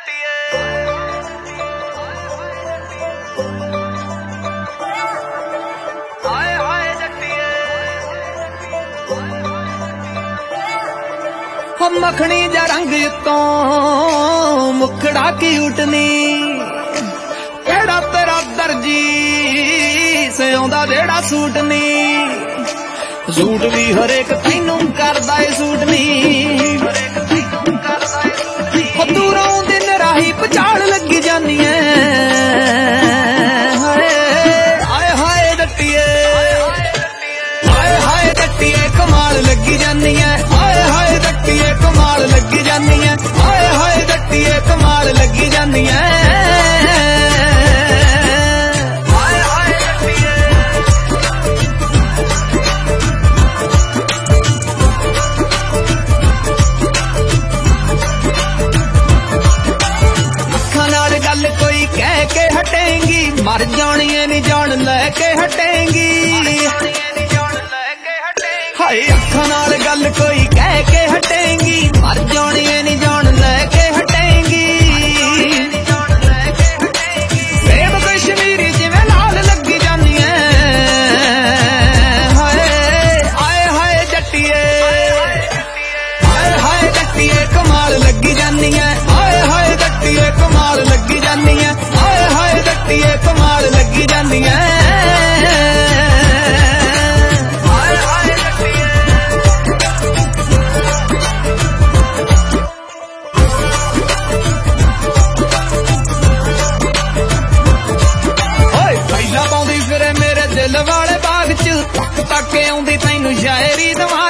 मखनी जा रंग तो मुखड़ा क्यूट नी केड़ा तेरा दर्जी से आंदा जेड़ा सूट नी सूट भी हरेक तैनू करदा ए सूट नी दूरों दिन राही पचाड़ लगी जानी है हाय हाय जट्टिए हाय हाय जट्टिए कमाल लगी जानी है हाय हाय जट्टिए कमाल लगी जानी है हाय हाय जट्टिए कमाल लगी जानी है हाय हाय जट्टिए अखां नाल गल कोई कह के हटेंगी मर जानी है नी जान लैके हटेंगी हाय अखां नाल गल कोई कह के हटेंगी मर जानी है नी जान लैके हटेंगी सेब कश्मीरी जिवें लाल लगी जानी है हाय हाय हाय जट्टिए हाय हाय जट्टिए कमाल लगी जानी है हाय हाय जट्टिए कमाल लगी जानी है हाय हाय जट्टिए कमाल लगी जानी है दिल वाले बाग च तक तक आउंदी तैनू शायरी दवा